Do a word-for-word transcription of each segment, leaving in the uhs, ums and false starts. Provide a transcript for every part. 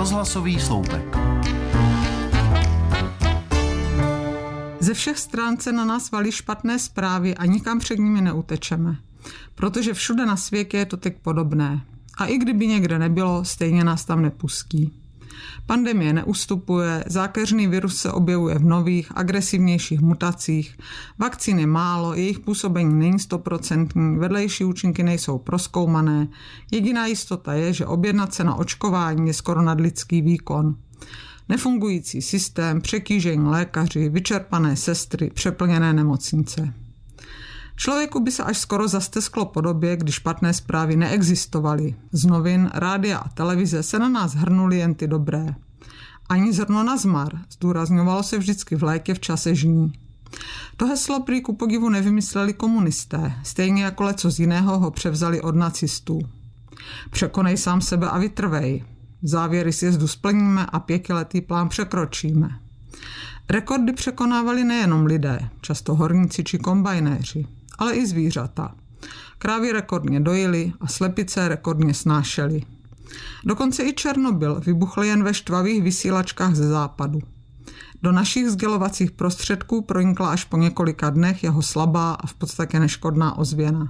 Rozhlasový sloupek. Ze všech stran se na nás valí špatné zprávy a nikam před nimi neutečeme, protože všude na světě je to teď podobné. A i kdyby někde nebylo, stejně nás tam nepustí. Pandemie neustupuje, zákeřný virus se objevuje v nových, agresivnějších mutacích, vakcín je málo, jejich působení není stoprocentní, vedlejší účinky nejsou prozkoumané. Jediná jistota je, že objednat se na očkování je skoro nadlidský výkon. Nefungující systém, přetížení lékaři, vyčerpané sestry, přeplněné nemocnice. Člověku by se až skoro zastesklo po době, kdy špatné zprávy neexistovaly. Z novin, rádia a televize se na nás hrnuly jen ty dobré. Ani zrno na zmar, zdůrazňovalo se vždycky v létě v čase žní. To heslo prý ku podivu nevymysleli komunisté, stejně jako leco z jiného ho převzali od nacistů. Překonej sám sebe a vytrvej. Závěry sjezdu splníme a pětiletý plán překročíme. Rekordy překonávali nejenom lidé, často horníci či kombajnéři, ale i zvířata. Krávy rekordně dojily a slepice rekordně snášely. Dokonce i Černobyl vybuchl jen ve štvavých vysílačkách ze západu. Do našich sdělovacích prostředků pronikla až po několika dnech jeho slabá a v podstatě neškodná ozvěna.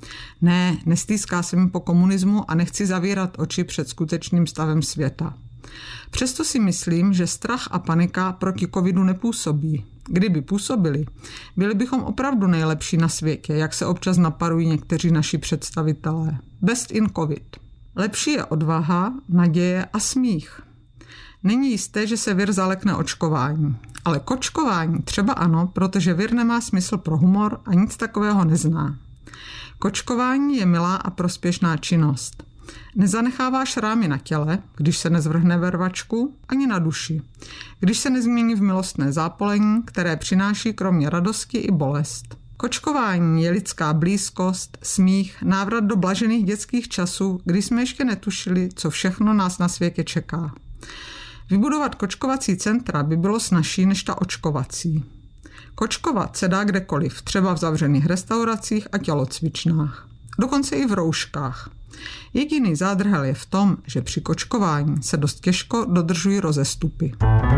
Ne, nestýská se mi po komunismu a nechci zavírat oči před skutečným stavem světa. Přesto si myslím, že strach a panika proti covidu nepůsobí. Kdyby působili, byli bychom opravdu nejlepší na světě, jak se občas naparují někteří naši představitelé. Best in covid. Lepší je odvaha, naděje a smích. Není jisté, že se vir zalekne očkování. Ale k očkování třeba ano, protože vir nemá smysl pro humor a nic takového nezná. Kočkování je milá a prospěšná činnost. Nezanechává šrámy na těle, když se nezvrhne ve rvačku, ani na duši, když se nezmění v milostné zápolení, které přináší kromě radosti i bolest. Kočkování je lidská blízkost, smích, návrat do blažených dětských časů, kdy jsme ještě netušili, co všechno nás na světě čeká. Vybudovat kočkovací centra by bylo snazší než ta očkovací. Kočkovat se dá kdekoliv, třeba v zavřených restauracích a tělocvičnách. Dokonce i v rouškách. Jediný zádrhel je v tom, že při kočkování se dost těžko dodržují rozestupy.